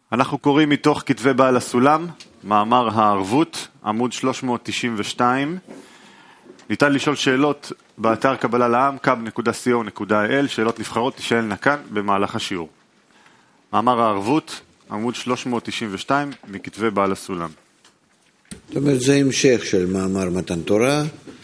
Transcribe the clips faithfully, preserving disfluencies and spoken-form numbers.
אנחנו קוראים מתוך כתבי בעל הסולם, מאמר הערבות, עמוד שלוש מאות תשעים ושתיים. ניתן לשאול שאלות באתר קבלה לעם, קאב נקודה סי או נקודה איי אל, שאלות נבחרות תשאלנה כאן במהלך השיעור. מאמר הערבות, עמוד שלוש מאות תשעים ושתיים, מכתבי בעל הסולם. זאת אומרת, זה המשך של מאמר מתן תורה,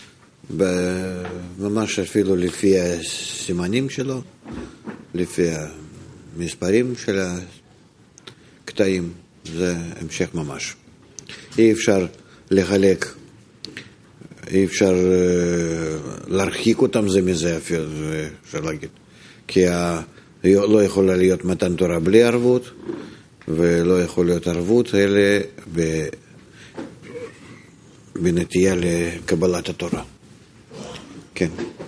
ממש אפילו לפי הסימנים שלו, לפי המספרים של הקטעים, זה המשך ממש. אי אפשר לחלק, אי אפשר להרחיק אותם זה מזה אפילו, אפשר להגיד. כי לא יכולה להיות מתן תורה בלי ערבות, ולא יכול להיות ערבות, אלא בנטייה לקבלת התורה. כן.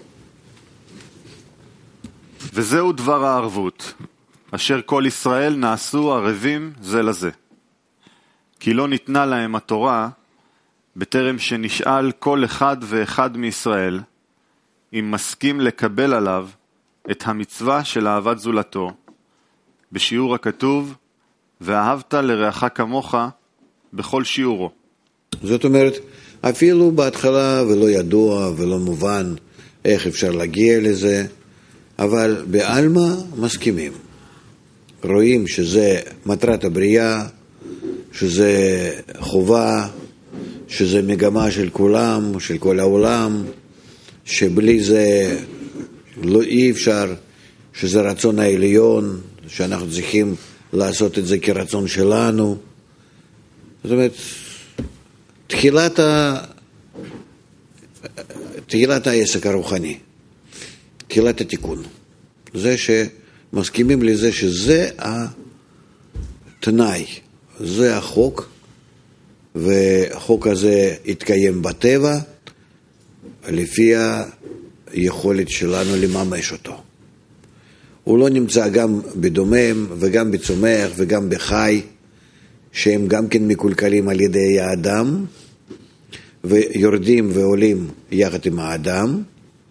וזהו דבר הערבות, אשר כל ישראל נעשו ערבים זה לזה. כי לא ניתנה להם התורה, בטרם שנשאל כל אחד ואחד מישראל, אם מסכים לקבל עליו את המצווה של אהבת זולתו, בשיעור הכתוב, ואהבת לרעך כמוך בכל שיעורו. זאת אומרת, אפילו בהתחלה ולא ידוע ולא מובן איך אפשר להגיע לזה, אבל בעלמא מסכימים. רואים שזה מטרת הבריאה, שזה חובה, שזה מגמה של כולם, של כל העולם, שבלי זה לא אי אפשר, שזה רצון העליון, שאנחנו צריכים לעשות את זה כרצון שלנו. זאת אומרת, תחילת, ה... תחילת העסק הרוחני, תחילת התיקון, זה שמסכימים לזה שזה התנאי, זה החוק, והחוק הזה יתקיים בטבע, לפי היכולת שלנו לממש אותו. הוא לא נמצא גם בדומם וגם בצומח וגם בחי, שהם גם כן מקולקלים על ידי האדם, ויורדים ועולים יחד עם האדם,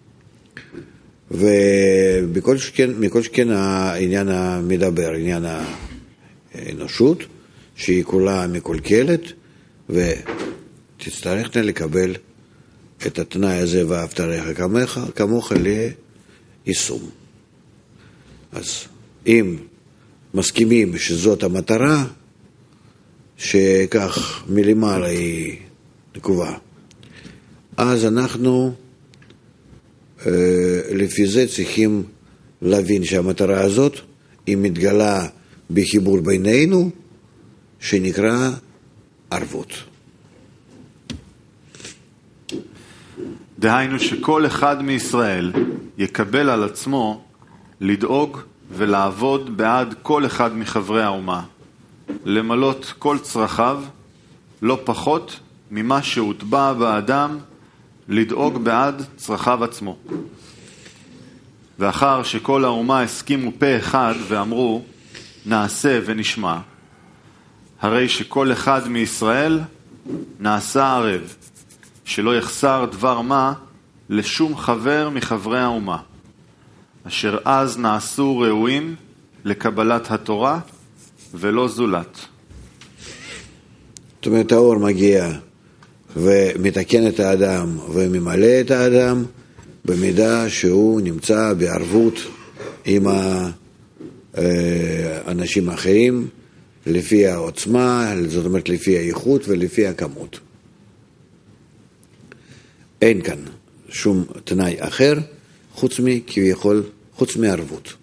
ובכל שכן, מכל שכן העניין המדבר, עניין האנושות, שהיא כולה מקולקלת, ותצטרכנה לקבל את התנאי הזה, ואהבת לרעך כמוך, כמוך ליישום. אז אם מסכימים שזאת המטרה, שכך מלמעלה היא נקובה, אז אנחנו לפי זה צריכים להבין שהמטרה הזאת היא מתגלה בחיבור בינינו, שנקרא ערבות. דהיינו שכל אחד מישראל יקבל על עצמו לדאוג ולעבוד בעד כל אחד מחברי האומה, למלות כל צרכיו, לא פחות ממה שהוטבע באדם לדאוג בעד צרכיו עצמו. ואחר שכל האומה הסכימו פה אחד ואמרו נעשה ונשמע, הרי שכל אחד מישראל נעשה ערב, שלא יחסר דבר מה לשום חבר מחברי האומה, אשר אז נעשו ראויים לקבלת התורה ולא זולת. זאת אומרת, האור מגיע ומתקן את האדם וממלא את האדם במידה שהוא נמצא בערבות עם האנשים האחרים, לפי העוצמה, זאת אומרת לפי האיכות ולפי הכמות. אין כאן שום תנאי אחר חוץ מכביכול, חוץ מערבות.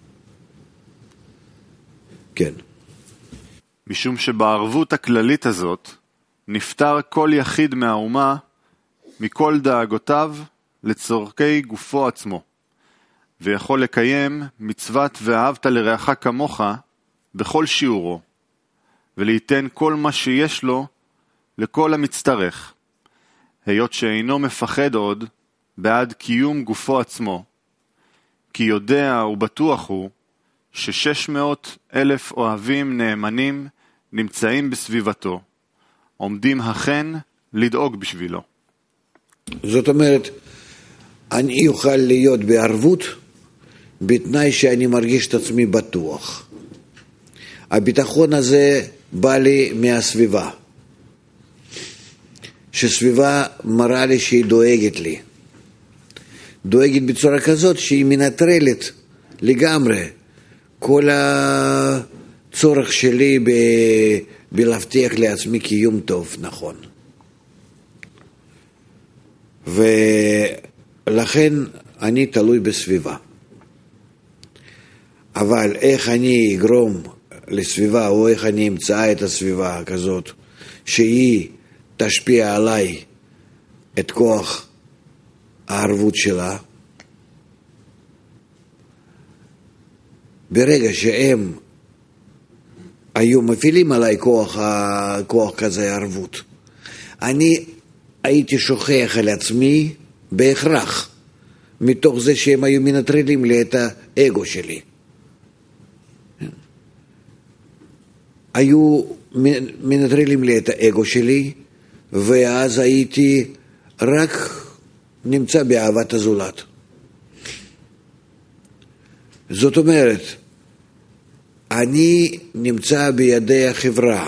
כן. משום שבערבות הכללית הזאת נפטר כל יחיד מהאומה מכל דאגותיו לצורכי גופו עצמו, ויכול לקיים מצוות ואהבת לרעך כמוך בכל שיעורו, וליתן כל מה שיש לו לכל המצטרך, היות שאינו מפחד עוד בעד קיום גופו עצמו, כי יודע ובטוח הוא ששש מאות אלף אוהבים נאמנים נמצאים בסביבתו, עומדים הכן לדאוג בשבילו. זאת אומרת, אני אוכל להיות בערבות בתנאי שאני מרגיש את עצמי בטוח. הביטחון הזה בא לי מהסביבה. שסביבה מראה לי שהיא דואגת לי. דואגת בצורה כזאת שהיא מנטרלת לגמרי כל הצורך שלי ב... בלהבטיח לעצמי קיום טוב, נכון. ולכן אני תלוי בסביבה. אבל איך אני אגרום לסביבה, או איך אני אמצא את הסביבה כזאת, שהיא תשפיע עליי את כוח הערבות שלה, ברגע שהם היו מפעילים עליי כוח, כוח כזה ערבות, אני הייתי שוכח על עצמי בהכרח, מתוך זה שהם היו מנטרלים לי את האגו שלי. היו מנטרלים לי את האגו שלי, ואז הייתי רק נמצא באהבת הזולת. זאת אומרת, אני נמצא בידי החברה,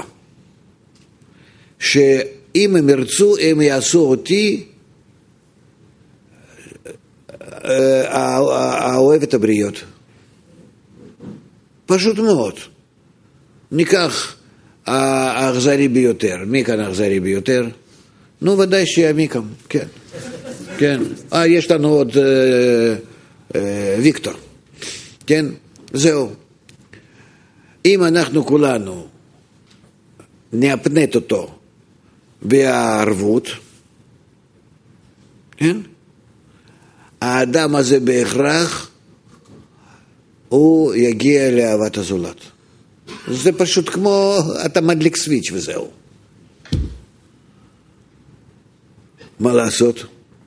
שאם הם ירצו, הם יעשו אותי האוהב את הבריות. פשוט מאוד. ניקח האכזרי ביותר. מי כאן האכזרי ביותר? נו, ודאי שיהיה מי כאן, כן. כן. אה, יש לנו עוד אה, אה, ויקטור. כן? זהו. אם אנחנו כולנו נאפנט אותו בערבות, כן? האדם הזה בהכרח הוא יגיע לאהבת הזולת. זה פשוט כמו אתה מדליק סוויץ' וזהו. מה לעשות?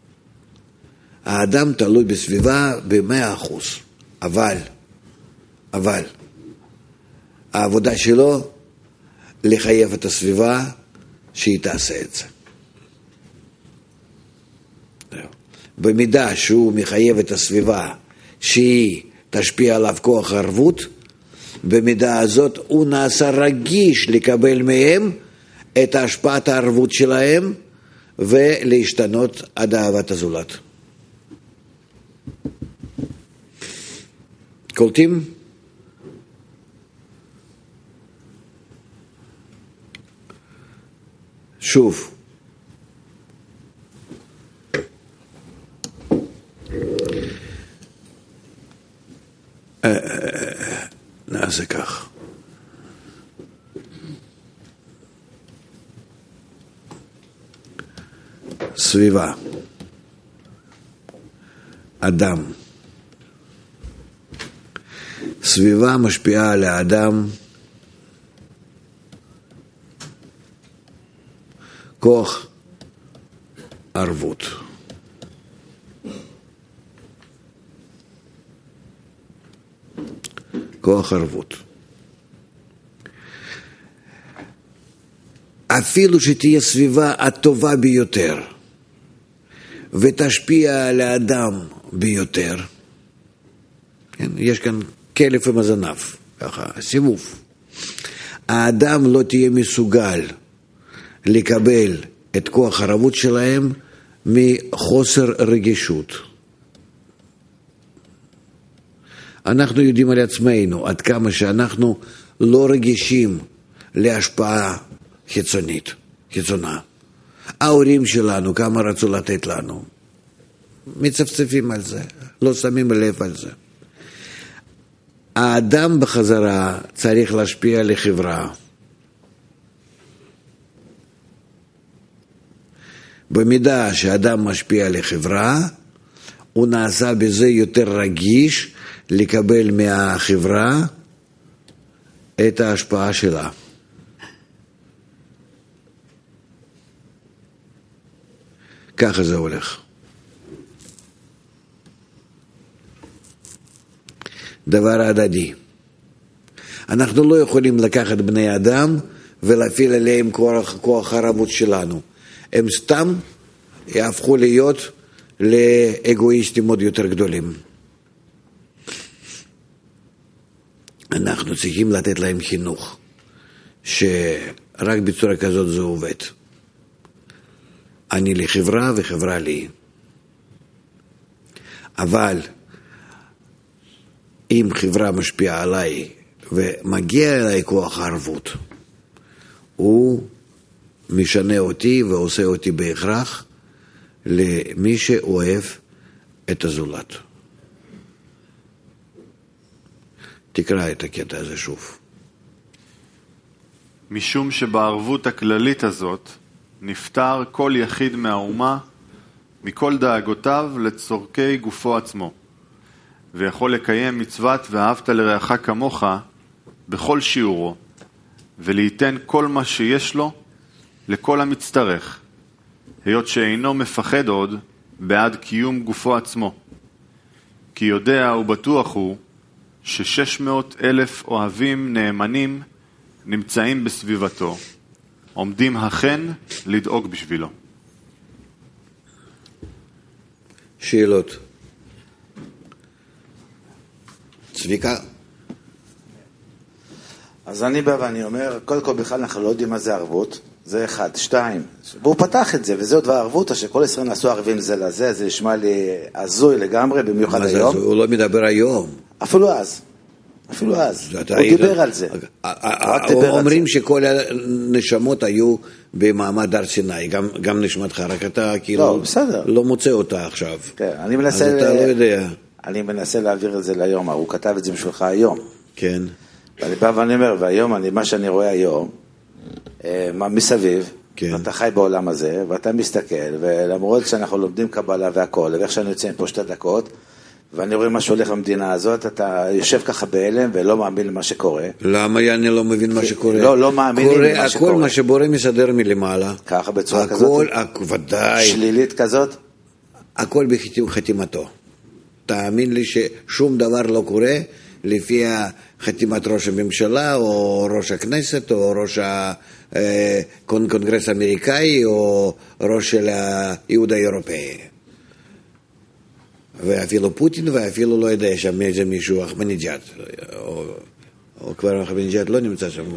האדם תלוי בסביבה במאה אחוז, אבל, אבל, העבודה שלו לחייב את הסביבה שהיא תעשה את זה. במידה שהוא מחייב את הסביבה שהיא תשפיע עליו כוח ערבות, במידה הזאת הוא נעשה רגיש לקבל מהם את השפעת הערבות שלהם ולהשתנות עד אהבת הזולת. קולטים? שוב, נעשה כך. סביבה, אדם. סביבה משפיעה על האדם, כוח ערבות. כוח ערבות. אפילו שתהיה סביבה הטובה ביותר ותשפיע על האדם ביותר, כן? יש כאן כלף עם הזנב, ככה, סיבוב. האדם לא תהיה מסוגל לקבל את כוח הערבות שלהם מחוסר רגישות. אנחנו יודעים על עצמנו עד כמה שאנחנו לא רגישים להשפעה חיצונית, חיצונה. ההורים שלנו, כמה רצו לתת לנו, מצפצפים על זה, לא שמים לב על זה. האדם בחזרה צריך להשפיע על החברה. במידה שאדם משפיע על החברה, הוא נעשה בזה יותר רגיש לקבל מהחברה את ההשפעה שלה. ככה זה הולך. דבר הדדי. אנחנו לא יכולים לקחת בני אדם ולהפעיל עליהם כוח, כוח הערבות שלנו. הם סתם יהפכו להיות לאגואיסטים עוד יותר גדולים. אנחנו צריכים לתת להם חינוך, שרק בצורה כזאת זה עובד. אני לחברה וחברה לי. אבל אם חברה משפיעה עליי ומגיע אליי כוח הערבות, הוא משנה אותי ועושה אותי בהכרח למי שאוהב את הזולת. תקרא את הקטע הזה שוב. משום שבערבות הכללית הזאת נפטר כל יחיד מהאומה מכל דאגותיו לצורכי גופו עצמו, ויכול לקיים מצוות ואהבת לרעך כמוך בכל שיעורו, ולהיתן כל מה שיש לו לכל המצטרך, היות שאינו מפחד עוד בעד קיום גופו עצמו, כי יודע ובטוח הוא ששש מאות אלף אוהבים נאמנים נמצאים בסביבתו, עומדים הכן לדאוג בשבילו. שאלות. צביקה? אז אני בא ואני אומר, קודם כל בכלל אנחנו לא יודעים מה זה ערבות, זה אחד. שתיים, והוא פתח את זה, וזהו דבר ערבות, שכל ישראל נעשו ערבים זה לזה, זה נשמע לי הזוי לגמרי, במיוחד היום. הוא לא מדבר היום. אפילו אז. אפילו אז. הוא דיבר על זה. אומרים שכל הנשמות היו במעמד הר סיני, גם נשמתך, רק אתה כאילו לא מוצא אותה עכשיו. אני מנסה... אז אתה לא יודע. אני מנסה להעביר את זה ליום, הוא כתב את זה בשבילך היום. כן. ואני בא ואני אומר, והיום, מה שאני רואה היום, מסביב, אתה חי בעולם הזה, ואתה מסתכל, ולמרות שאנחנו לומדים קבלה והכל, ואיך שאני יוצא פה שתי דקות, ואני רואה מה שהולך במדינה הזאת, אתה יושב ככה בהלם ולא מאמין למה שקורה. למה אני לא מבין מה שקורה? לא, לא מאמינים למה שקורה. הכל מה שבורא מסדר מלמעלה. ככה בצורה כזאת? הכל, ודאי. שלילית כזאת? הכל בחתימתו. תאמין לי ששום דבר לא קורה לפי חתימת ראש הממשלה, או ראש הכנסת, או ראש הקונגרס האמריקאי, או ראש של היהוד האירופאי. ואפילו פוטין, ואפילו לא יודע שם איזה מישהו, אחמדינג'אד, או, או כבר אחמדינג'אד לא נמצא שם.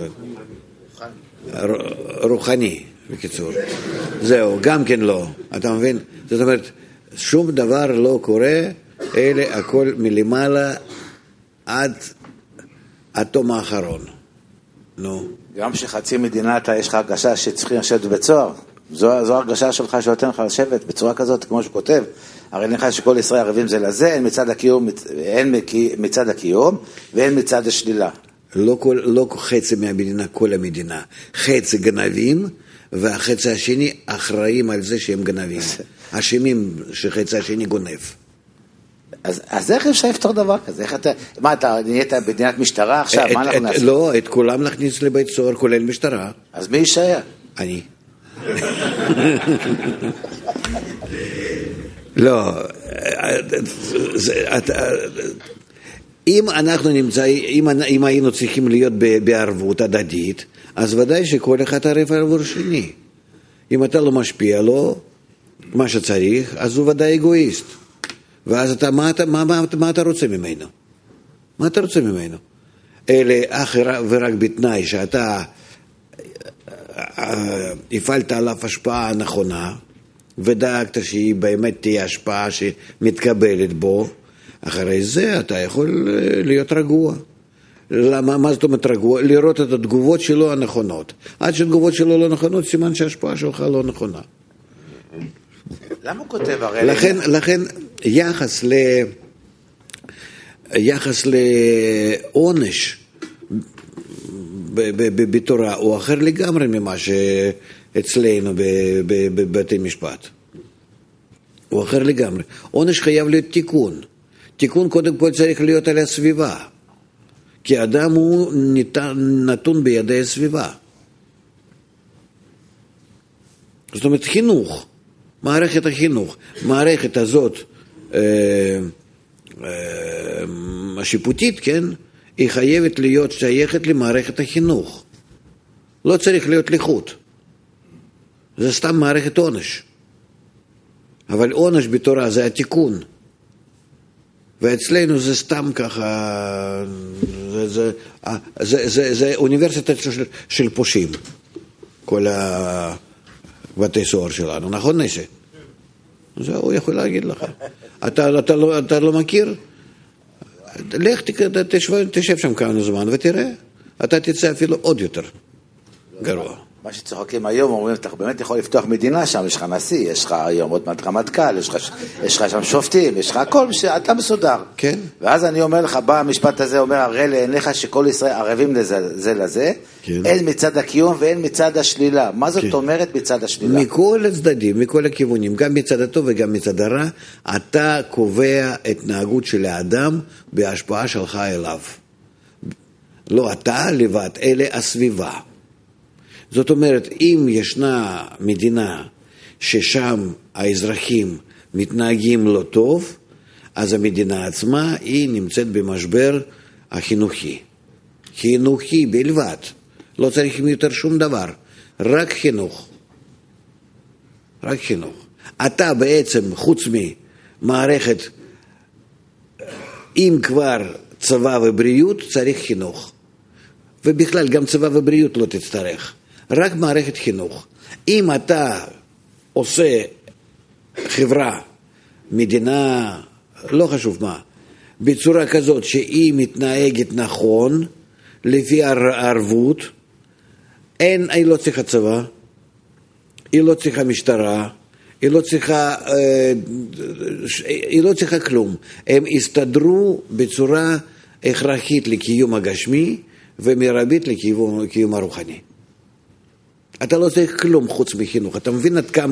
רוחני, בקיצור. זהו, גם כן לא. אתה מבין? זאת אומרת, שום דבר לא קורה, אלה הכל מלמעלה עד התום האחרון. נו. גם שחצי מדינה אתה, יש לך הרגשה שצריכים לשבת בבית סוהר. זו, זו הרגשה שלך שנותן לך לשבת בצורה כזאת, כמו שכותב. הרי נראה שכל ישראל ערבים זה לזה, אין מצד הקיום, אין מצד הקיום, ואין מצד השלילה. לא, כל, לא חצי מהמדינה, כל המדינה. חצי גנבים, והחצי השני אחראים על זה שהם גנבים. אשמים שחצי השני גונב. אז, אז איך אפשר לפתור דבר כזה? איך אתה, מה, אתה נהיית בדינת משטרה עכשיו? את, מה אנחנו את, נעשה? לא, את כולם להכניס לבית סוהר, כולל משטרה. אז מי יישאר? אני. לא, אם אנחנו נמצאים, אם היינו צריכים להיות בערבות הדדית, אז ודאי שכל אחד ערב עבור שני. אם אתה לא משפיע לו מה שצריך, אז הוא ודאי אגואיסט. ואז אתה, מה אתה, מה, מה, מה אתה רוצה ממנו? מה אתה רוצה ממנו? אלה אך ורק בתנאי שאתה הפעלת עליו השפעה נכונה, ודאגת שהיא באמת תהיה השפעה שמתקבלת בו, אחרי זה אתה יכול להיות רגוע. למה, מה זאת אומרת רגוע? לראות את התגובות שלו הנכונות. עד שהתגובות שלו לא נכונות, סימן שההשפעה שלך לא נכונה. למה הוא כותב הרי? לכן, לכן יחס ל... יחס לעונש בתורה הוא אחר לגמרי ממה שאצלנו בבתי משפט. הוא אחר לגמרי. עונש חייב להיות תיקון. תיקון קודם כל צריך להיות על הסביבה. כי אדם הוא נתון בידי הסביבה. זאת אומרת חינוך. מערכת החינוך. מערכת הזאת אה, אה, השיפוטית, כן? היא חייבת להיות שייכת למערכת החינוך. לא צריך להיות ליחות. זה סתם מערכת עונש. אבל עונש בתורה זה התיקון. ואצלנו זה סתם ככה, זה, זה, זה, זה, זה אוניברסיטה של, של פושעים, כל הבתי סוהר שלנו, נכון נסה? זה הוא יכול להגיד לך. אתה, אתה, לא, אתה לא מכיר? לך תשב, תשב שם כמה זמן ותראה, אתה תצא אפילו עוד יותר גרוע. מה שצוחקים היום, אומרים, אתה באמת יכול לפתוח מדינה שם, יש לך נשיא, יש לך היום עוד מעט רמטכ"ל, יש לך, יש לך שם שופטים, יש לך הכל, אתה מסודר. כן. ואז אני אומר לך, בא המשפט הזה, אומר, הרי לעיניך שכל ישראל ערבים לזה, זה לזה, כן. אין מצד הקיום ואין מצד השלילה. מה זאת כן. אומרת מצד השלילה? מכל הצדדים, מכל הכיוונים, גם מצד הטוב וגם מצד הרע, אתה קובע התנהגות של האדם בהשפעה שלך אליו. לא אתה לבד, אלה הסביבה. זאת אומרת, אם ישנה מדינה ששם האזרחים מתנהגים לא טוב, אז המדינה עצמה היא נמצאת במשבר החינוכי. חינוכי בלבד. לא צריכים יותר שום דבר. רק חינוך. רק חינוך. אתה בעצם, חוץ ממערכת, אם כבר צבא ובריאות, צריך חינוך. ובכלל, גם צבא ובריאות לא תצטרך. רק מערכת חינוך. אם אתה עושה חברה, מדינה, לא חשוב מה, בצורה כזאת שהיא מתנהגת נכון, לפי הערבות, אין, היא לא צריכה צבא, היא לא צריכה משטרה, היא לא צריכה, היא לא צריכה כלום. הם הסתדרו בצורה הכרחית לקיום הגשמי, ומרבית לקיום הרוחני. אתה לא צריך כלום חוץ מחינוך. אתה מבין עד כמה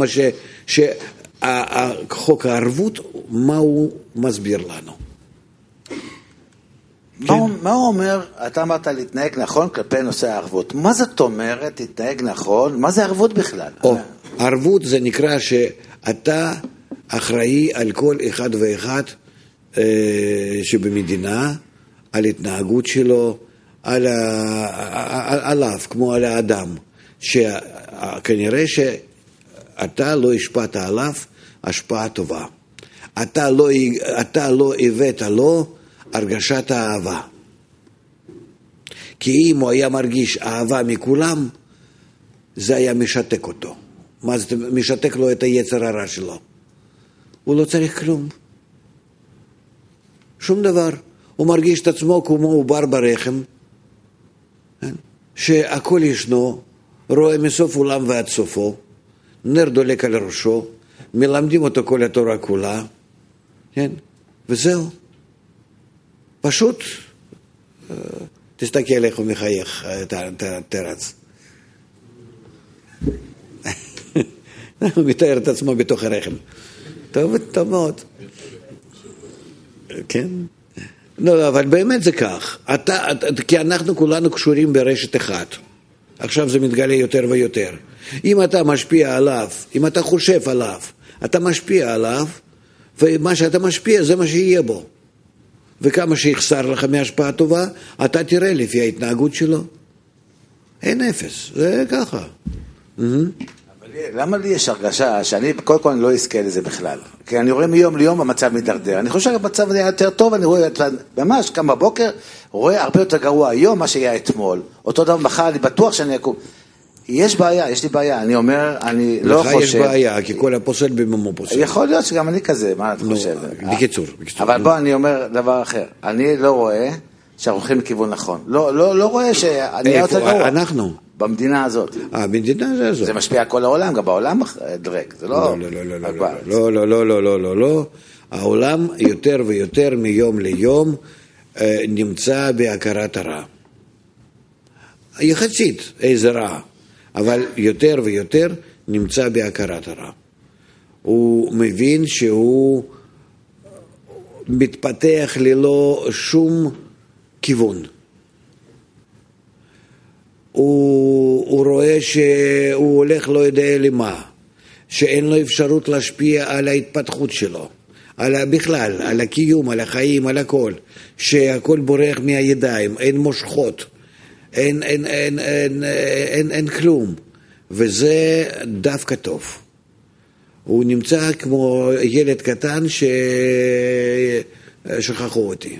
שחוק הערבות, מה הוא מסביר לנו? מה הוא אומר, אתה אמרת להתנהג נכון כלפי נושא הערבות. מה זאת אומרת להתנהג נכון? מה זה ערבות בכלל? ערבות זה נקרא שאתה אחראי על כל אחד ואחד שבמדינה, על התנהגות שלו, עליו, כמו על האדם. שכנראה שאתה לא השפעת עליו השפעה טובה. אתה לא, אתה לא הבאת לו הרגשת האהבה. כי אם הוא היה מרגיש אהבה מכולם, זה היה משתק אותו. מה זה משתק לו את היצר הרע שלו? הוא לא צריך כלום. שום דבר. הוא מרגיש את עצמו כמו עובר ברחם, שהכל ישנו, רואה מסוף עולם ועד סופו, נר דולק על ראשו, מלמדים אותו כל התורה כולה, כן? וזהו. פשוט, תסתכל איך הוא מחייך, תרץ. הוא מתאר את עצמו בתוך הרחם. טוב, טוב מאוד. כן? לא, אבל באמת זה כך. אתה, כי אנחנו כולנו קשורים ברשת אחת. עכשיו זה מתגלה יותר ויותר. אם אתה משפיע עליו, אם אתה חושב עליו, אתה משפיע עליו, ומה שאתה משפיע זה מה שיהיה בו. וכמה שיחסר לך מהשפעה טובה, אתה תראה לפי ההתנהגות שלו. אין אפס, זה ככה. למה לי יש הרגשה שאני קודם כל לא אזכה לזה בכלל? כי אני רואה מיום ליום המצב מתדרדר. אני חושב שהמצב היה יותר טוב, אני רואה ממש כמה בוקר, רואה הרבה יותר גרוע היום מה שהיה אתמול. אותו דבר מחר, אני בטוח שאני אקום. יש בעיה, יש לי בעיה. אני אומר, אני לא חושב... לך יש בעיה, כי כל הפוסל בממו פוסל. יכול להיות שגם אני כזה, מה אתה חושב? בקיצור. אבל בוא, אני אומר דבר אחר. אני לא רואה שאנחנו הולכים לכיוון נכון. לא רואה שאני אהיה יותר גרוע. אנחנו. במדינה הזאת. אה, במדינה הזאת. זה משפיע על כל העולם, גם בעולם דרק, זה לא... לא, לא, לא, לא, לא, לא, לא, לא, לא, לא. העולם יותר ויותר מיום ליום נמצא בהכרת הרע. יחסית איזה רע, אבל יותר ויותר נמצא בהכרת הרע. הוא מבין שהוא מתפתח ללא שום כיוון. הוא, הוא רואה שהוא הולך לא יודע למה, שאין לו אפשרות להשפיע על ההתפתחות שלו, על בכלל, על הקיום, על החיים, על הכל, שהכל בורח מהידיים, אין מושכות, אין, אין, אין, אין, אין, אין, אין כלום, וזה דווקא טוב. הוא נמצא כמו ילד קטן שכחו אותי.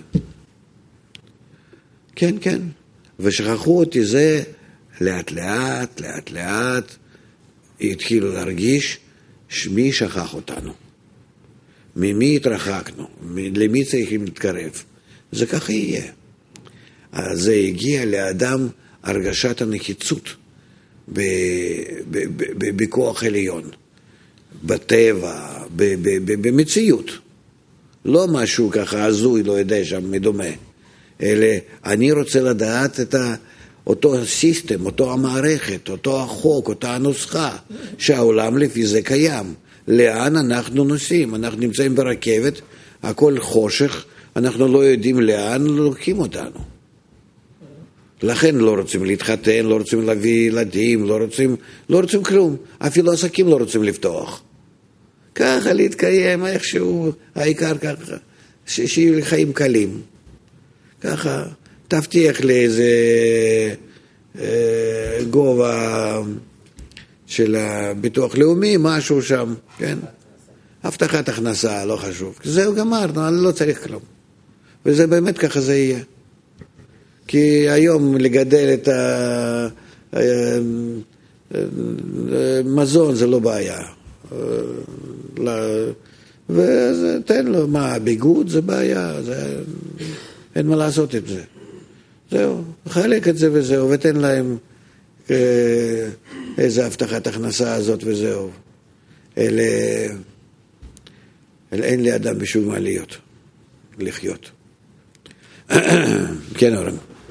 כן, כן. ושכחו אותי זה לאט לאט, לאט לאט, התחילו להרגיש מי שכח אותנו. ממי התרחקנו, למי צריכים להתקרב. זה ככה יהיה. אז זה הגיע לאדם הרגשת הנחיצות בכוח עליון, בטבע, במציאות. לא משהו ככה הזוי, לא יודע, שם מדומה. אלא אני רוצה לדעת את אותו סיסטם, אותו המערכת, אותו החוק, אותה הנוסחה, שהעולם לפי זה קיים. לאן אנחנו נוסעים? אנחנו נמצאים ברכבת, הכל חושך, אנחנו לא יודעים לאן לוקחים אותנו. לכן לא רוצים להתחתן, לא רוצים להביא ילדים, לא רוצים, לא רוצים כלום. אפילו עסקים לא רוצים לפתוח. ככה להתקיים איכשהו, העיקר ככה, שיהיו לי חיים קלים. ככה, תבטיח לי איזה אה, גובה של הביטוח לאומי, משהו שם, כן? הבטחת הכנסה, לא חשוב. זהו גמרנו, אני לא צריך כלום. וזה באמת ככה זה יהיה. כי היום לגדל את המזון זה לא בעיה. ותן לו, מה, ביגוד זה בעיה, זה... אין מה לעשות את זה. זהו, חלק את זה וזהו, ותן להם איזה הבטחת הכנסה הזאת וזהו. אלה, אלה אין לי אדם בשביל מה להיות, לחיות. כן, אורן.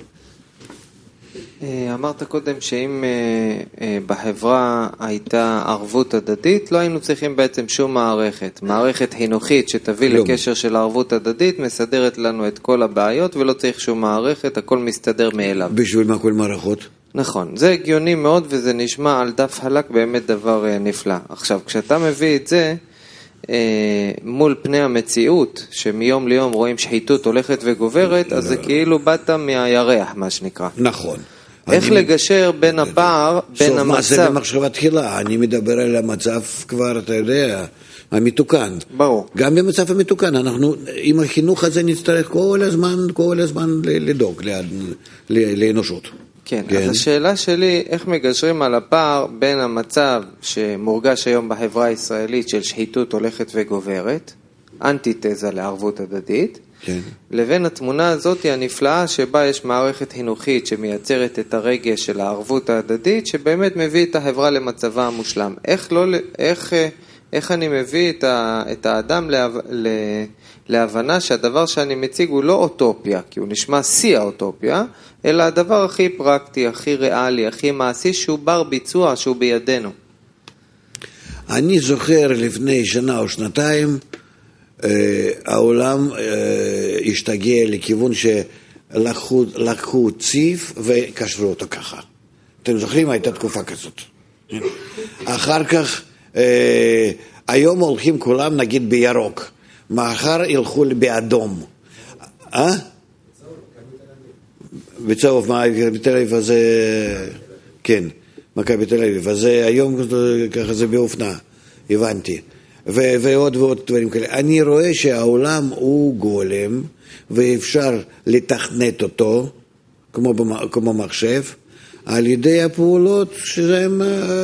אמרת קודם שאם בחברה הייתה ערבות הדדית, לא היינו צריכים בעצם שום מערכת. מערכת חינוכית שתביא לא. לקשר של ערבות הדדית, מסדרת לנו את כל הבעיות, ולא צריך שום מערכת, הכל מסתדר מאליו. בשביל מה כל מערכות? נכון, זה הגיוני מאוד, וזה נשמע על דף חלק באמת דבר נפלא. עכשיו, כשאתה מביא את זה, מול פני המציאות, שמיום ליום רואים שחיתות הולכת וגוברת, אז זה כאילו באת מהירח, מה שנקרא. נכון. איך לגשר בין הפער, בין המצב... סוף מה זה במחשבה תחילה, אני מדבר על המצב כבר, אתה יודע, המתוקן. ברור. גם במצב המתוקן, אנחנו עם החינוך הזה נצטרך כל הזמן, כל הזמן לדאוג לאנושות. כן, אז השאלה שלי, איך מגשרים על הפער בין המצב שמורגש היום בחברה הישראלית של שחיתות הולכת וגוברת, אנטיתזה לערבות הדדית, כן. לבין התמונה הזאת הנפלאה שבה יש מערכת חינוכית שמייצרת את הרגש של הערבות ההדדית, שבאמת מביא את החברה למצבה המושלם. איך, לא, איך, איך אני מביא את, ה, את האדם לה, לה, להבנה שהדבר שאני מציג הוא לא אוטופיה, כי הוא נשמע שיא האוטופיה, אלא הדבר הכי פרקטי, הכי ריאלי, הכי מעשי, שהוא בר ביצוע, שהוא בידינו. אני זוכר לפני שנה או שנתיים, העולם השתגע לכיוון שלקחו ציף וקשרו אותו ככה. אתם זוכרים? הייתה תקופה כזאת. אחר כך, היום הולכים כולם נגיד בירוק, מחר ילכו באדום. אה? בצהוב, מכבי תל אביב, אז כן, מכבי תל אביב, אז היום ככה זה באופנה, הבנתי. ועוד ועוד דברים כאלה. אני רואה שהעולם הוא גולם, ואפשר לתכנת אותו, כמו, כמו מחשב, על ידי הפעולות שהם...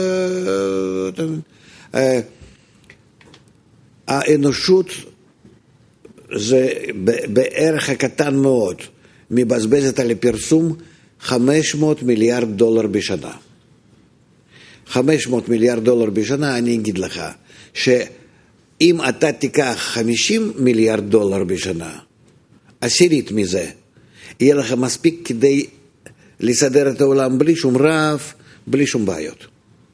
האנושות זה בערך הקטן מאוד, מבזבזת על הפרסום חמש מאות מיליארד דולר בשנה. חמש מאות מיליארד דולר בשנה, אני אגיד לך, ש... אם אתה תיקח חמישים מיליארד דולר בשנה, עשירית מזה, יהיה לך מספיק כדי לסדר את העולם בלי שום רב, בלי שום בעיות.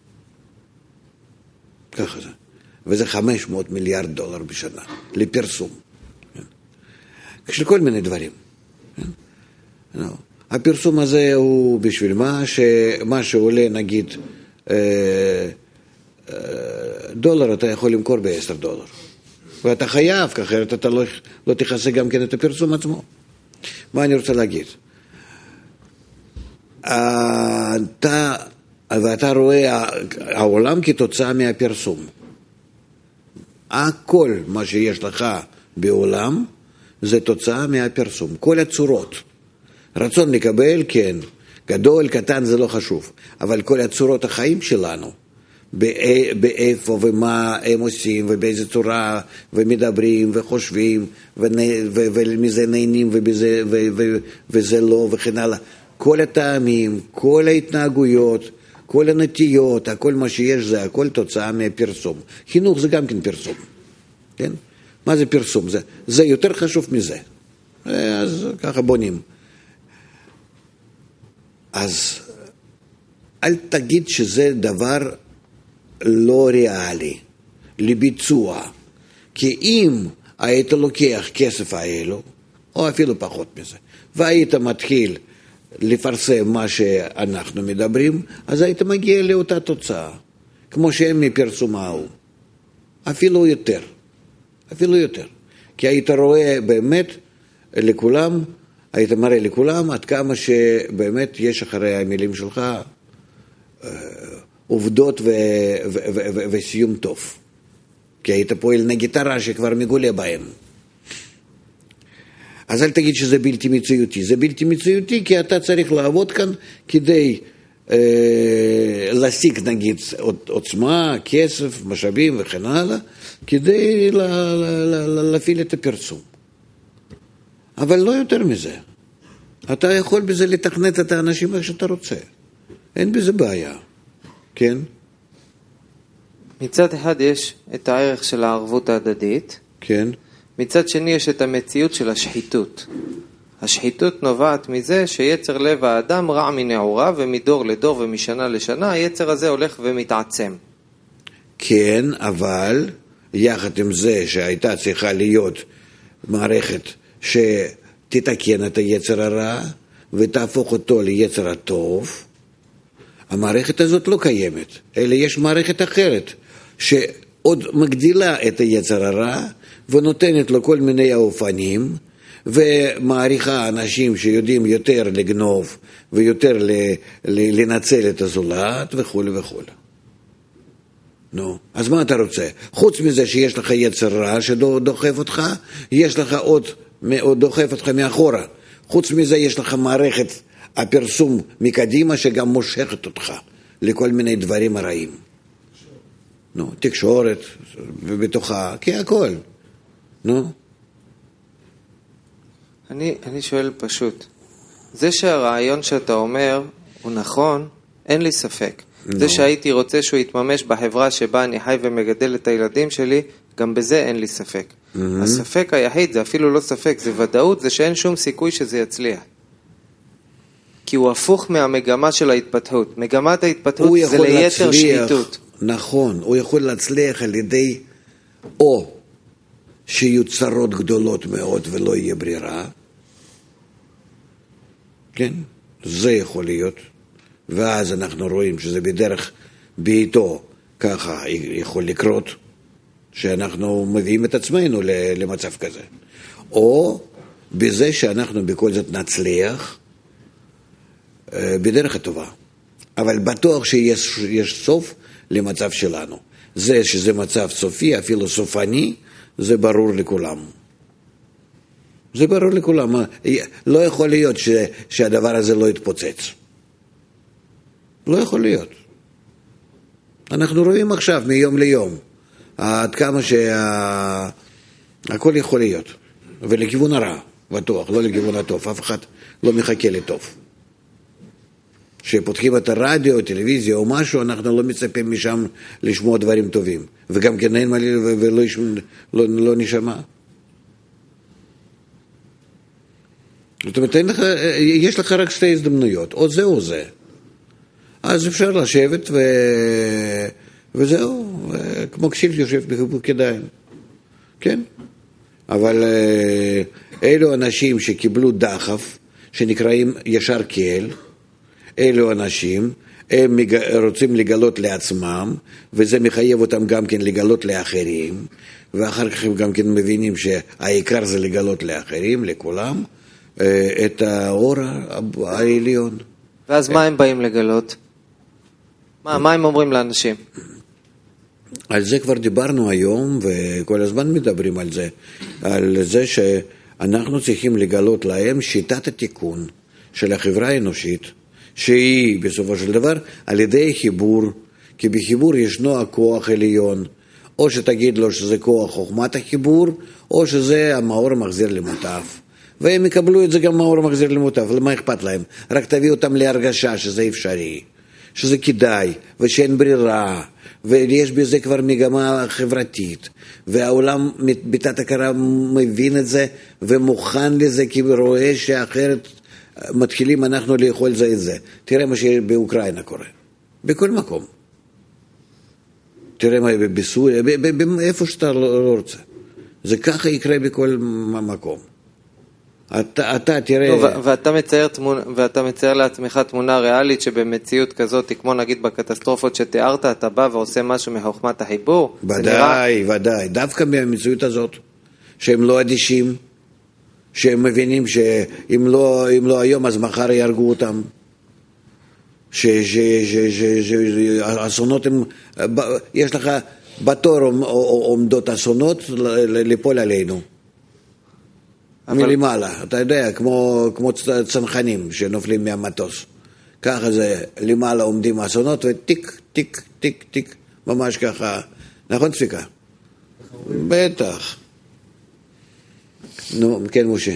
ככה זה. וזה חמש מאות מיליארד דולר בשנה, לפרסום. של כל מיני דברים. הפרסום הזה הוא בשביל מה? שמה שעולה נגיד... דולר אתה יכול למכור בעשר דולר. ואתה חייב, אחרת אתה לא, לא תכסה גם כן את הפרסום עצמו. מה אני רוצה להגיד? אתה, ואתה רואה העולם כתוצאה מהפרסום. הכל מה שיש לך בעולם זה תוצאה מהפרסום. כל הצורות. רצון לקבל, כן. גדול, קטן, זה לא חשוב. אבל כל הצורות החיים שלנו, באיפה ומה הם עושים, ובאיזה צורה, ומדברים, וחושבים, ומזה נהנים, וזה לא, וכן הלאה. כל הטעמים, כל ההתנהגויות, כל הנטיות, הכל מה שיש זה הכל תוצאה מהפרסום. חינוך זה גם כן פרסום. כן? מה זה פרסום? זה, זה יותר חשוב מזה. אז ככה בונים. אז אל תגיד שזה דבר לא ריאלי, לביצוע. כי אם היית לוקח כסף האלו, או אפילו פחות מזה, והיית מתחיל לפרסם מה שאנחנו מדברים, אז היית מגיע לאותה תוצאה, כמו שהם מפרסום ההוא. אפילו יותר. אפילו יותר. כי היית רואה באמת לכולם, היית מראה לכולם עד כמה שבאמת יש אחרי המילים שלך עובדות ו- ו- ו- ו- וסיום טוב. כי היית פועל נגד הרע שכבר מגולה בהם. אז אל תגיד שזה בלתי מציאותי. זה בלתי מציאותי כי אתה צריך לעבוד כאן כדי אה, להשיג נגיד עוצמה, כסף, משאבים וכן הלאה, כדי לה, לה, לה, לה, להפעיל את הפרסום. אבל לא יותר מזה. אתה יכול בזה לתכנת את האנשים איך שאתה רוצה. אין בזה בעיה. כן? מצד אחד יש את הערך של הערבות ההדדית. כן. מצד שני יש את המציאות של השחיתות. השחיתות נובעת מזה שיצר לב האדם רע מנעורה, ומדור לדור ומשנה לשנה היצר הזה הולך ומתעצם. כן, אבל יחד עם זה שהייתה צריכה להיות מערכת שתתקן את היצר הרע ותהפוך אותו ליצר הטוב, המערכת הזאת לא קיימת, אלא יש מערכת אחרת שעוד מגדילה את היצר הרע ונותנת לו כל מיני האופנים ומעריכה אנשים שיודעים יותר לגנוב ויותר לנצל את הזולת וכו' וכו'. נו, אז מה אתה רוצה? חוץ מזה שיש לך יצר רע שדוחף אותך, יש לך עוד, עוד דוחף אותך מאחורה. חוץ מזה יש לך מערכת הפרסום מקדימה שגם מושכת אותך לכל מיני דברים הרעים. נו, תקשורת ובתוכה, כי הכל. נו. אני, אני שואל פשוט, זה שהרעיון שאתה אומר הוא נכון, אין לי ספק. No. זה שהייתי רוצה שהוא יתממש בחברה שבה אני חי ומגדל את הילדים שלי, גם בזה אין לי ספק. Mm-hmm. הספק היחיד, זה אפילו לא ספק, זה ודאות, זה שאין שום סיכוי שזה יצליח. כי הוא הפוך מהמגמה של ההתפתחות. מגמת ההתפתחות זה ליתר שחיתות. נכון, הוא יכול להצליח על ידי או שיהיו צרות גדולות מאוד ולא יהיה ברירה. כן, זה יכול להיות. ואז אנחנו רואים שזה בדרך ביתו ככה יכול לקרות, שאנחנו מביאים את עצמנו למצב כזה. או בזה שאנחנו בכל זאת נצליח בדרך הטובה. אבל בטוח שיש יש סוף למצב שלנו. זה שזה מצב סופי, אפילו סופני, זה ברור לכולם. זה ברור לכולם. לא יכול להיות ש, שהדבר הזה לא יתפוצץ. לא יכול להיות. אנחנו רואים עכשיו מיום ליום עד כמה שהכל יכול להיות. ולכיוון הרע, בטוח, לא לכיוון הטוב. אף אחד לא מחכה לטוב. שפותחים את הרדיו, טלוויזיה או משהו, אנחנו לא מצפים משם לשמוע דברים טובים. וגם כן אין מה לי ולא לא, לא נשמע. זאת אומרת, לך, יש לך רק שתי הזדמנויות, או זה או זה. אז אפשר לשבת ו... וזהו, כמו כסיל יושב בחיבוק ידיים. כן? אבל אלו אנשים שקיבלו דחף, שנקראים ישר כאל, אלו אנשים, הם רוצים לגלות לעצמם, וזה מחייב אותם גם כן לגלות לאחרים, ואחר כך הם גם כן מבינים שהעיקר זה לגלות לאחרים, לכולם, את האור העליון. ואז מה הם באים לגלות? מה, מה הם אומרים לאנשים? על זה כבר דיברנו היום, וכל הזמן מדברים על זה, על זה אנחנו צריכים לגלות להם שיטת התיקון של החברה האנושית, שהיא בסופו של דבר על ידי חיבור, כי בחיבור ישנו הכוח עליון, או שתגיד לו שזה כוח חוכמת החיבור, או שזה המאור מחזיר למוטב. והם יקבלו את זה גם מאור מחזיר למוטב, למה אכפת להם? רק תביא אותם להרגשה שזה אפשרי, שזה כדאי, ושאין ברירה, ויש בזה כבר מגמה חברתית, והעולם בתת הכרה מבין את זה, ומוכן לזה, כי רואה שאחרת מתחילים אנחנו לאכול זה את זה. תראה מה שבאוקראינה קורה, בכל מקום. תראה מה בסוריה, איפה שאתה לא רוצה. זה ככה יקרה בכל מקום. אתה, אתה תראה... לא, ו- ואתה מצייר תמונה, ואתה מצייר לעצמך תמונה ריאלית שבמציאות כזאת, כמו נגיד בקטסטרופות שתיארת, אתה בא ועושה משהו מחוכמת החיבור? ודאי, נראה... ודאי. דווקא במציאות הזאת, שהם לא אדישים, שהם מבינים שאם לא, אם לא היום, אז מחר ירגו אותם. שהאסונות הם... יש לך בתור עומדות אסונות ליפול עלינו. אבל... מלמעלה, אתה יודע, כמו, כמו צנחנים שנופלים מהמטוס. ככה זה, למעלה עומדים אסונות וטיק, טיק, טיק, טיק, ממש ככה. נכון, צפיקה? בטח. נו, כן, משה.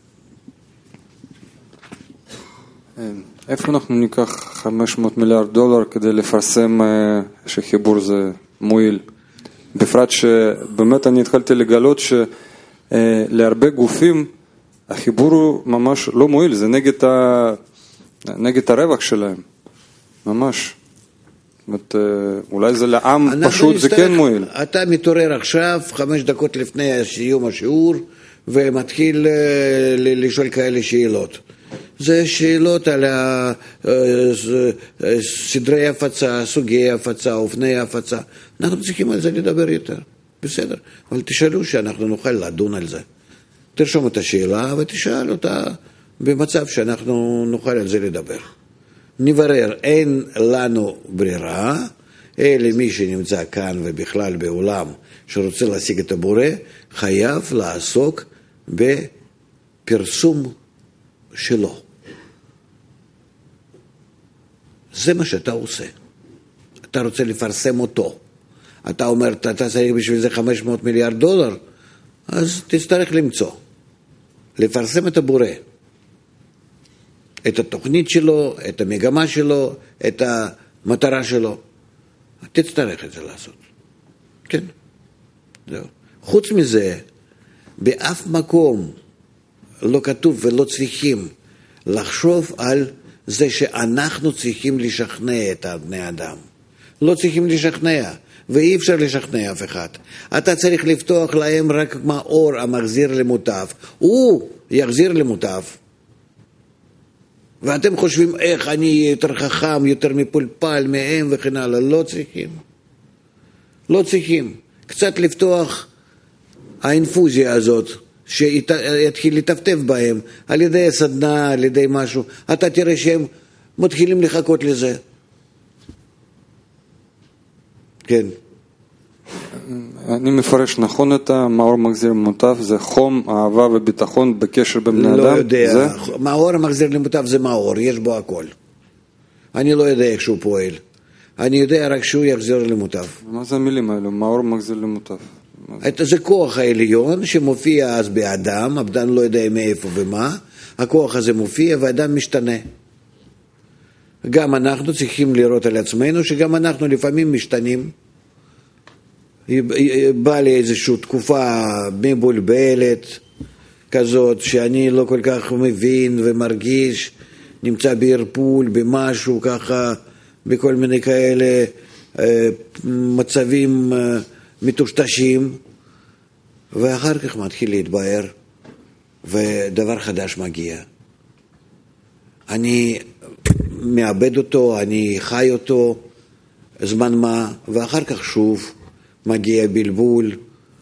איפה אנחנו ניקח חמש מאות מיליארד דולר כדי לפרסם שחיבור זה מועיל? בפרט שבאמת אני התחלתי לגלות ש... להרבה גופים החיבור הוא ממש לא מועיל, זה נגד, ה... נגד הרווח שלהם, ממש. זאת, אולי זה לעם פשוט זה כן מועיל. אתה מתעורר עכשיו, חמש דקות לפני סיום השיעור, ומתחיל לשאול כאלה שאלות. זה שאלות על סדרי הפצה, סוגי הפצה, אופני הפצה. אנחנו צריכים על זה לדבר יותר. בסדר, אבל תשאלו שאנחנו נוכל לדון על זה. תרשום את השאלה ותשאל אותה במצב שאנחנו נוכל על זה לדבר. נברר, אין לנו ברירה, אלא מי שנמצא כאן ובכלל בעולם שרוצה להשיג את הבורא, חייב לעסוק בפרסום שלו. זה מה שאתה עושה. אתה רוצה לפרסם אותו. אתה אומר, אתה צריך בשביל זה חמש מאות מיליארד דולר, אז תצטרך למצוא, לפרסם את הבורא, את התוכנית שלו, את המגמה שלו, את המטרה שלו. תצטרך את זה לעשות. כן. זהו. חוץ מזה, באף מקום לא כתוב ולא צריכים לחשוב על זה שאנחנו צריכים לשכנע את בני אדם. לא צריכים לשכנע. ואי אפשר לשכנע אף אחד. אתה צריך לפתוח להם רק מאור המחזיר למוטב. הוא יחזיר למוטב. ואתם חושבים איך אני יותר חכם, יותר מפולפל מהם וכן הלאה. לא צריכים. לא צריכים. קצת לפתוח האינפוזיה הזאת, שיתחיל לטפטף בהם, על ידי סדנה, על ידי משהו. אתה תראה שהם מתחילים לחכות לזה. כן. אני מפרש נכון את המאור מחזיר למוטב, זה חום, אהבה וביטחון בקשר בין בני אדם? לא יודע, זה? מאור מחזיר למוטב זה מאור, יש בו הכל. אני לא יודע איך שהוא פועל. אני יודע רק שהוא יחזיר למוטב. מה זה המילים האלו? מאור מחזיר למוטב. זה? זה כוח העליון שמופיע אז באדם, אדם לא יודע מאיפה ומה, הכוח הזה מופיע ואדם משתנה. גם אנחנו צריכים לראות על עצמנו שגם אנחנו לפעמים משתנים. בא לי איזושהי תקופה מבולבלת כזאת שאני לא כל כך מבין ומרגיש, נמצא בערפול, במשהו ככה, בכל מיני כאלה מצבים מטושטשים, ואחר כך מתחיל להתבהר ודבר חדש מגיע. אני מאבד אותו, אני חי אותו זמן מה, ואחר כך שוב מגיע בלבול,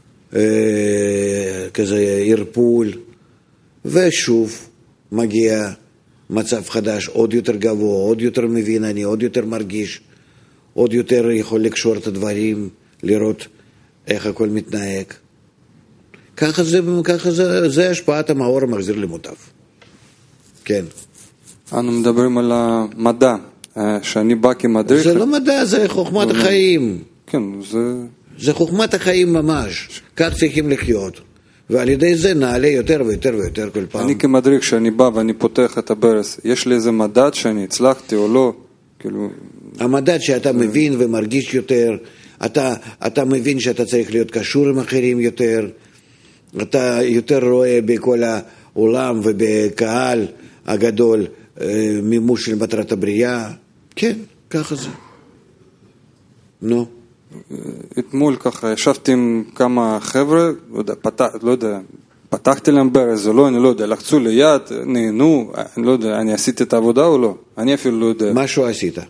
אה, כזה ערפול, ושוב מגיע מצב חדש, עוד יותר גבוה, עוד יותר מבין אני, עוד יותר מרגיש, עוד יותר יכול לקשור את הדברים, לראות איך הכל מתנהג. ככה זה, ככה זה, זה השפעת המאור המחזיר למוטב. כן. אנו מדברים על המדע, שאני בא כמדריך. זה לא מדע, זה חוכמת החיים. כן, זה... זה חוכמת החיים ממש. כך צריכים לחיות. ועל ידי זה נעלה יותר ויותר ויותר כל פעם. אני כמדריך, שאני בא ואני פותח את הברס, יש לי איזה מדד שאני הצלחתי או לא? כאילו... המדד שאתה מבין ומרגיש יותר, אתה, אתה מבין שאתה צריך להיות קשור עם אחרים יותר, אתה יותר רואה בכל העולם ובקהל הגדול מימוש של מטרת הבריאה. כן, ככה זה. נו. אתמול ככה ישבתי עם כמה חבר'ה, לא יודע, פתח, לא יודע, פתחתי להם ברז או לא, אני לא יודע, לחצו ליד, נהנו, אני לא יודע, אני עשיתי את העבודה או לא? אני אפילו לא יודע. משהו עשית.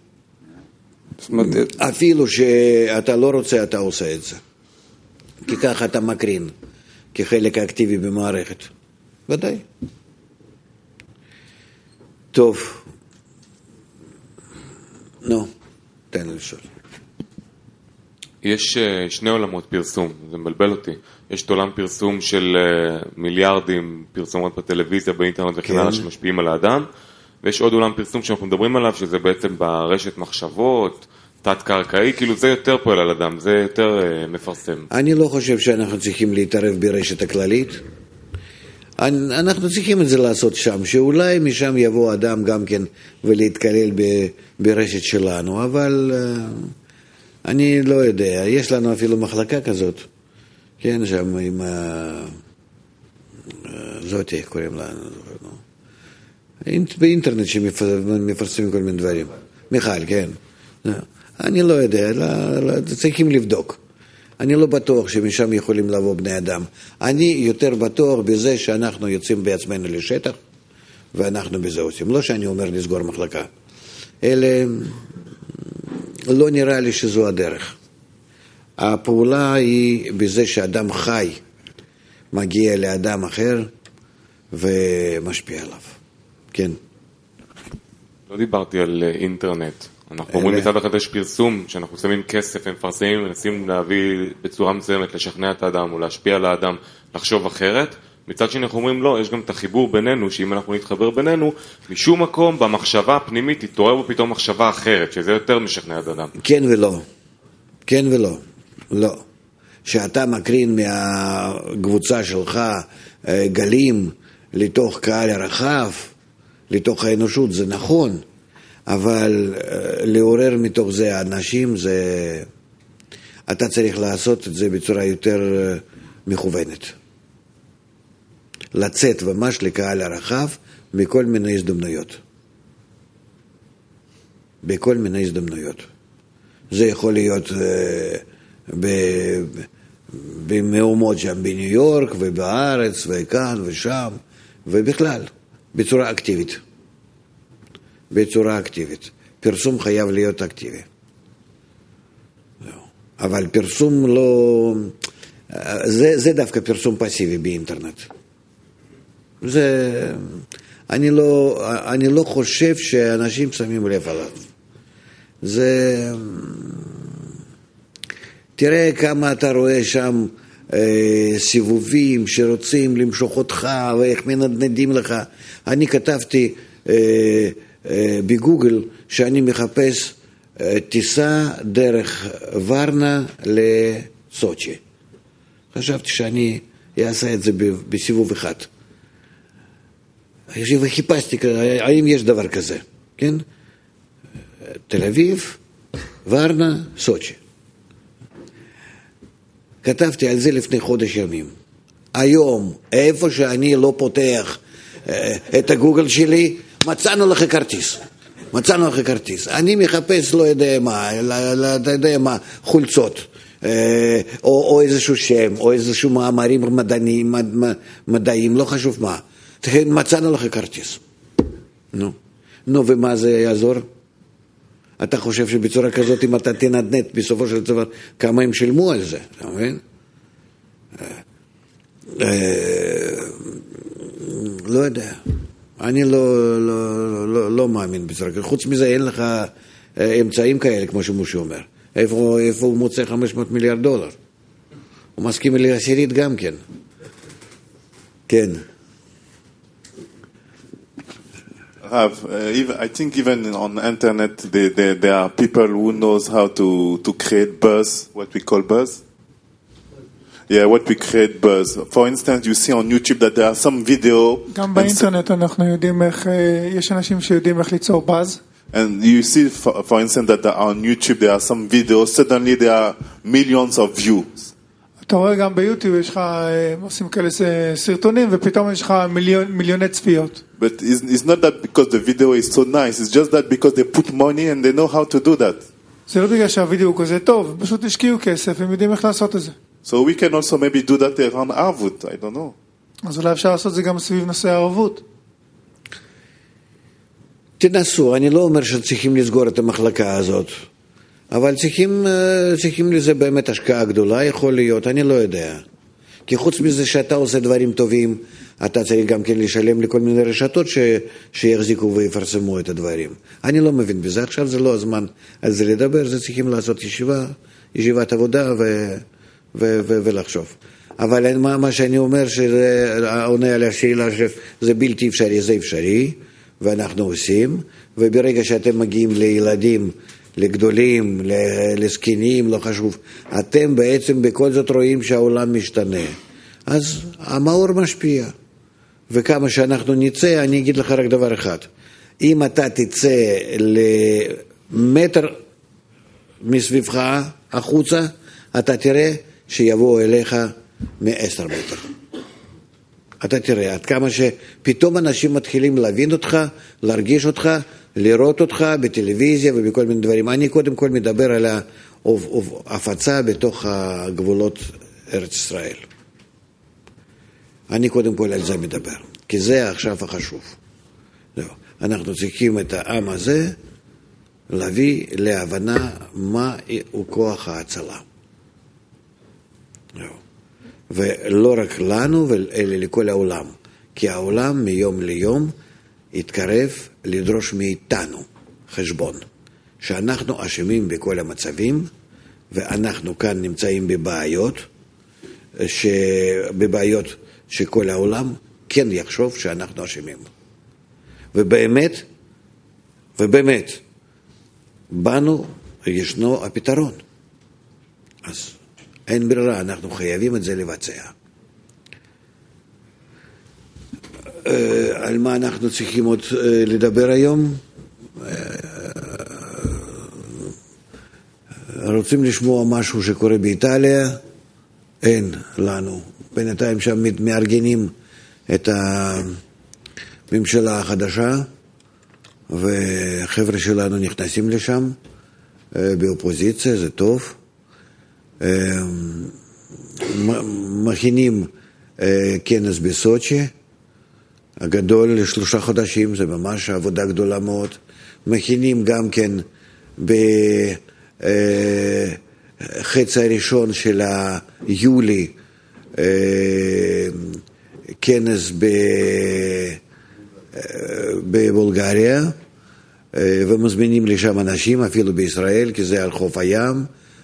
אפילו שאתה לא רוצה, אתה עושה את זה. כי ככה אתה מקרין, כחלק אקטיבי במערכת. ודאי. טוב. נו, תן לי לשאול. יש שני עולמות פרסום, זה מבלבל אותי. יש את עולם פרסום של מיליארדים, פרסומות בטלוויזיה, באינטרנט וכן הלאה שמשפיעים על האדם, ויש עוד עולם פרסום שאנחנו מדברים עליו, שזה בעצם ברשת מחשבות, תת-קרקעי, כאילו זה יותר פועל על אדם, זה יותר מפרסם. אני לא חושב שאנחנו צריכים להתערב ברשת הכללית. אנחנו צריכים את זה לעשות שם, שאולי משם יבוא אדם גם כן ולהתקלל ברשת שלנו, אבל... אני לא יודע, יש לנו אפילו מחלקה כזאת, כן, שם עם ה... זאתי, קוראים לה, באינטרנט שמפרסמים כל מיני דברים. מיכל, כן. אני לא יודע, צריכים לבדוק. אני לא בטוח שמשם יכולים לבוא בני אדם. אני יותר בטוח בזה שאנחנו יוצאים בעצמנו לשטח, ואנחנו בזה עושים. לא שאני אומר לסגור מחלקה. אלה... לא נראה לי שזו הדרך. הפעולה היא בזה שאדם חי מגיע לאדם אחר ומשפיע עליו. כן. לא דיברתי על אינטרנט. אנחנו אומרים מצד אחד יש פרסום שאנחנו שמים כסף, הם מפרסמים, מנסים להביא בצורה מסוימת, לשכנע את האדם או להשפיע על האדם, לחשוב אחרת. מצד שני אנחנו אומרים לא, יש גם את החיבור בינינו, שאם אנחנו נתחבר בינינו, משום מקום במחשבה הפנימית תתעורר בו פתאום מחשבה אחרת, שזה יותר משכנע את האדם. כן ולא. כן ולא. לא. שאתה מקרין מהקבוצה שלך גלים לתוך קהל הרחב, לתוך האנושות, זה נכון, אבל לעורר מתוך זה אנשים, זה... אתה צריך לעשות את זה בצורה יותר מכוונת. לצאת ממש לקהל הרחב בכל מיני הזדמנויות. בכל מיני הזדמנויות. זה יכול להיות במאומות שם בניו יורק ובארץ וכאן ושם ובכלל, בצורה אקטיבית. בצורה אקטיבית. פרסום חייב להיות אקטיבי. אבל פרסום לא... זה, זה דווקא פרסום פסיבי באינטרנט. זה... אני לא, אני לא חושב שאנשים שמים לב עליו. זה... תראה כמה אתה רואה שם אה, סיבובים שרוצים למשוך אותך ואיך מנדנדים לך. אני כתבתי אה, אה, בגוגל שאני מחפש אה, טיסה דרך ורנה לסוצ'י. חשבתי שאני אעשה את זה בסיבוב אחד. וחיפשתי, האם יש דבר כזה, כן? תל אביב, ורנה, סוצ'י. כתבתי על זה לפני חודש ימים. היום, איפה שאני לא פותח את הגוגל שלי, מצאנו לך כרטיס. מצאנו לך כרטיס. אני מחפש, לא יודע מה, לא יודע מה, חולצות, או, או איזשהו שם, או איזשהו מאמרים מדעיים, מדעיים, לא חשוב מה. מצאנו לך כרטיס. נו. נו, ומה זה יעזור? אתה חושב שבצורה כזאת, אם אתה תנדנד בסופו של דבר, כמה הם שילמו על זה, אתה מבין? לא יודע. אני לא, לא, לא, לא מאמין בצורה כזאת. חוץ מזה, אין לך אמצעים כאלה, כמו שמושי אומר. איפה, איפה הוא מוצא חמש מאות מיליארד דולר? הוא מסכים לי עשירית גם כן. כן. Have, uh, even, I think even on the internet there, there, there are people who knows how to, to create buzz, what we call buzz. Yeah, what we create buzz. For instance, you see on YouTube that there are some video. גם באינטרנט אנחנו יודעים איך, יש אנשים שיודעים איך ליצור באז. And you see, for, for instance, that on YouTube there are some videos, suddenly there are millions of views. אתה רואה גם ביוטיוב יש לך, עושים כאלה סרטונים ופתאום יש לך מיליון, מיליוני צפיות. But it's, it's not that because the video is so nice, it's just that because they put money and they know how to do that. זה לא בגלל שהווידאו כזה טוב, פשוט השקיעו כסף, הם יודעים איך לעשות את זה. So we can also maybe do that around ערבות, I don't know. אז אולי אפשר לעשות זה גם סביב נושא הערבות. תנסו, אני לא אומר שצריכים לסגור את המחלקה הזאת, אבל צריכים, צריכים לזה באמת השקעה גדולה, יכול להיות, אני לא יודע. כי חוץ מזה שאתה עושה דברים טובים, אתה צריך גם כן לשלם לכל מיני רשתות ש, שיחזיקו ויפרסמו את הדברים. אני לא מבין בזה, עכשיו זה לא הזמן על זה לדבר, זה צריכים לעשות ישיבה, ישיבת עבודה ו, ו, ו, ולחשוב. אבל מה, מה שאני אומר, שזה עונה על השאלה שזה בלתי אפשרי, זה אפשרי, ואנחנו עושים, וברגע שאתם מגיעים לילדים, לגדולים, לזקנים, לא חשוב, אתם בעצם בכל זאת רואים שהעולם משתנה. אז המאור משפיע. וכמה שאנחנו נצא, אני אגיד לך רק דבר אחד. אם אתה תצא למטר מסביבך החוצה, אתה תראה שיבואו אליך מעשר מטר. אתה תראה עד כמה שפתאום אנשים מתחילים להבין אותך, להרגיש אותך, לראות אותך בטלוויזיה ובכל מיני דברים. אני קודם כל מדבר על ההפצה בתוך הגבולות ארץ ישראל. אני קודם כל על זה מדבר, כי זה עכשיו החשוב. אנחנו צריכים את העם הזה להביא להבנה מה הוא כוח ההצלה. ולא רק לנו, אלא לכל העולם. כי העולם מיום ליום יתקרב לדרוש מאיתנו חשבון. שאנחנו אשמים בכל המצבים, ואנחנו כאן נמצאים בבעיות, בבעיות שכל העולם כן יחשוב שאנחנו אשמים. ובאמת, ובאמת, בנו ישנו הפתרון. אז אין ברירה, אנחנו חייבים את זה לבצע. על מה אנחנו צריכים עוד לדבר היום? רוצים לשמוע משהו שקורה באיטליה? אין לנו. בינתיים שם מארגנים את הממשלה החדשה, וחבר'ה שלנו נכנסים לשם באופוזיציה, זה טוב. מכינים כנס בסוצ'י, הגדול לשלושה חודשים, זה ממש עבודה גדולה מאוד. מכינים גם כן בחצי הראשון של היולי כנס בבולגריה, ומזמינים לשם אנשים, אפילו בישראל, כי זה על חוף הים,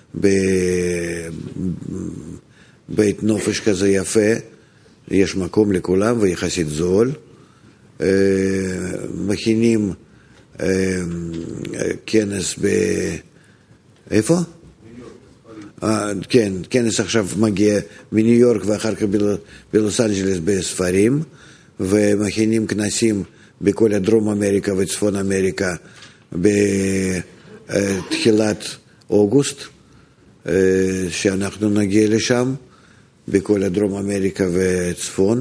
בבית נופש כזה יפה, יש מקום לכולם ויחסית זול. מכינים כנס ב... איפה? כן, כנס עכשיו מגיע מניו יורק ואחר כך בלוס אנג'לס בספרים, ומכינים כנסים בכל הדרום אמריקה וצפון אמריקה בתחילת אוגוסט, שאנחנו נגיע לשם, בכל הדרום אמריקה וצפון,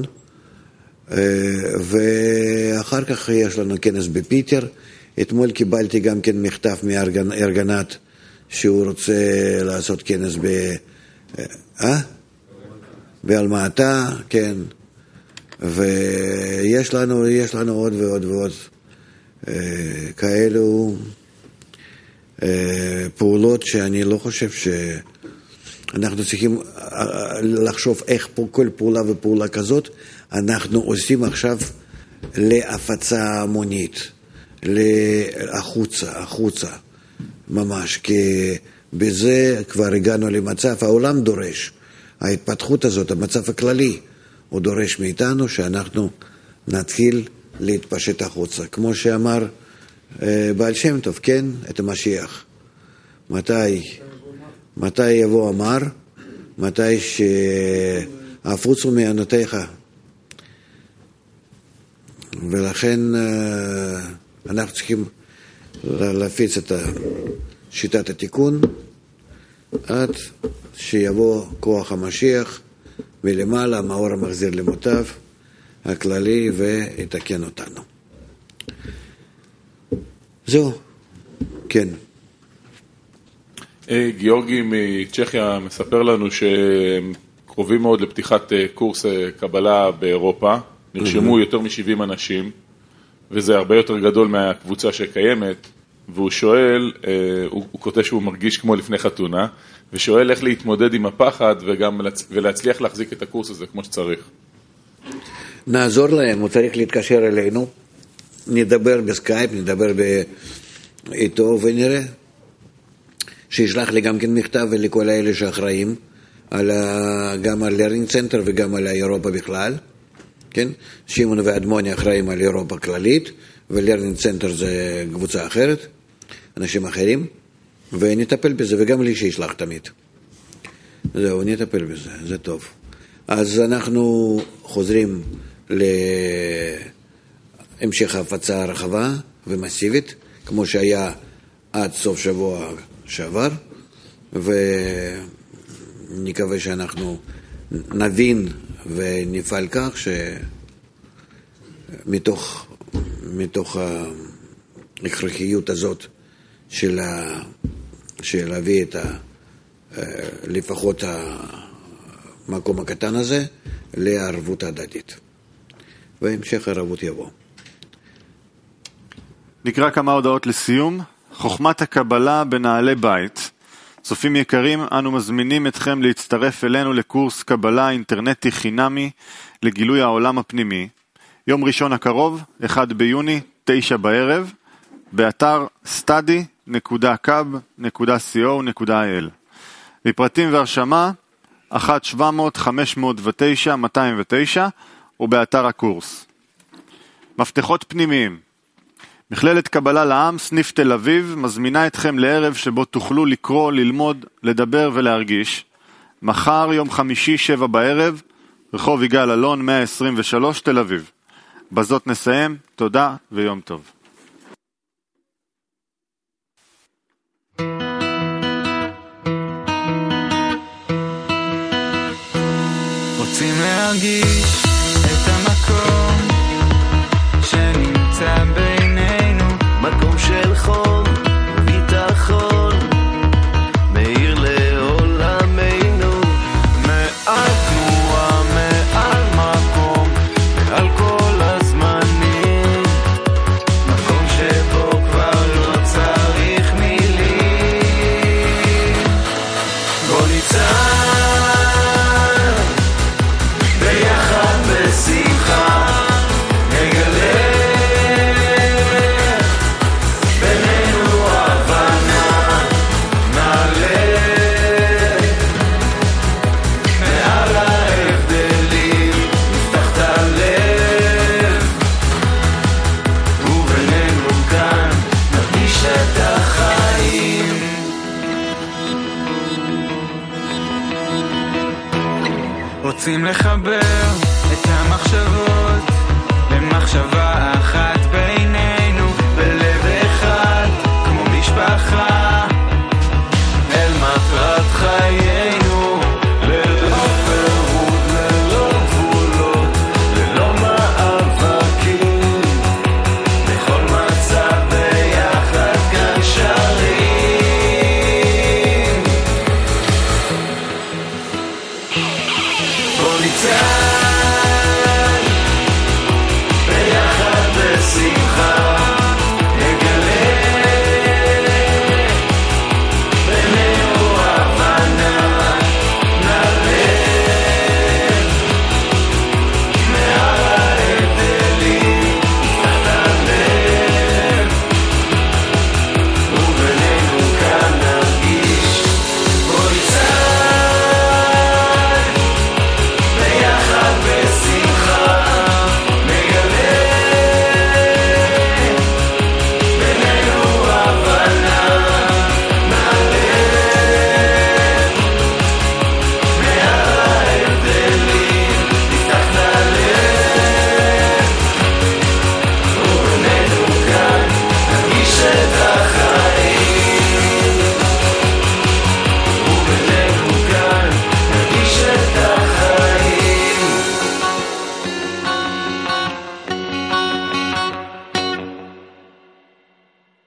ואחר כך יש לנו כנס בפיטר. אתמול קיבלתי גם כן מכתב מארגנת שהוא רוצה לעשות כנס ב... אה? באלמטה, כן. ויש לנו, יש לנו עוד ועוד ועוד כאלו פעולות שאני לא חושב שאנחנו צריכים לחשוב איך כל פעולה ופעולה כזאת אנחנו עושים עכשיו להפצה המונית, לחוצה, החוצה, ממש, כי בזה כבר הגענו למצב, העולם דורש, ההתפתחות הזאת, המצב הכללי, הוא דורש מאיתנו שאנחנו נתחיל להתפשט החוצה. כמו שאמר בעל שם טוב, כן, את המשיח. מתי, מתי יבוא אמר? מתי שעפוצו מענותיך. ולכן אנחנו צריכים להפיץ את שיטת התיקון עד שיבוא כוח המשיח ולמעלה המאור המחזיר למוטב הכללי ויתקן אותנו. זהו, כן. גיאורגי מצ'כיה מספר לנו שהם קרובים מאוד לפתיחת קורס קבלה באירופה, נרשמו יותר מ-שבעים אנשים, וזה הרבה יותר גדול מהקבוצה שקיימת, והוא שואל, הוא, הוא כותב שהוא מרגיש כמו לפני חתונה, ושואל איך להתמודד עם הפחד וגם ולהצליח להחזיק את הקורס הזה כמו שצריך. נעזור להם, הוא צריך להתקשר אלינו, נדבר בסקייפ, נדבר איתו ונראה. שישלח לי גם כן מכתב ולכל האלה שאחראים, על ה... גם על לרנינג צנטר וגם על אירופה בכלל. כן? שמעון ואדמוני אחראים על אירופה כללית, ולרנינג צנטר זה קבוצה אחרת, אנשים אחרים, ונטפל בזה, וגם לי שישלח תמיד. זהו, נטפל בזה, זה טוב. אז אנחנו חוזרים להמשך ההפצה הרחבה ומסיבית, כמו שהיה עד סוף שבוע שעבר, ונקווה שאנחנו נבין ונפעל כך שמתוך מתוך ההכרחיות הזאת של, ה, של להביא את ה, לפחות המקום הקטן הזה לערבות הדדית. והמשך הערבות יבוא. נקרא כמה הודעות לסיום. חוכמת הקבלה בנעלי בית. צופים יקרים, אנו מזמינים אתכם להצטרף אלינו לקורס קבלה אינטרנטי חינמי לגילוי העולם הפנימי. יום ראשון הקרוב, אחד ביוני, תשע בערב, באתר סטאדי נקודה קאב נקודה סי או נקודה איי אל. לפרטים והרשמה, אחת שבע מאות חמש מאות ותשע מאתיים ותשע, ובאתר הקורס. מפתחות פנימיים. מכללת קבלה לעם, סניף תל אביב, מזמינה אתכם לערב שבו תוכלו לקרוא, ללמוד, לדבר ולהרגיש. מחר, יום חמישי, שבע בערב, רחוב יגאל אלון, מאה עשרים ושלוש, תל אביב. בזאת נסיים, תודה ויום טוב. רוצים להרגיש את המקום שנמצא בינינו, מקום של חום, ביטחון, מאיר לעולמנו, מעל תנועה, מעל מקום, מעל כל הזמנים, מקום שבו כבר לא צריך מילים. בוא ניצן ביחד בשמחה, נגלה בינינו הבנה, נעלה מעל ההבדלים, נפתח את הלב, ובינינו כאן נרגיש את החיים. רוצים לחבר את המחשבות למחשבה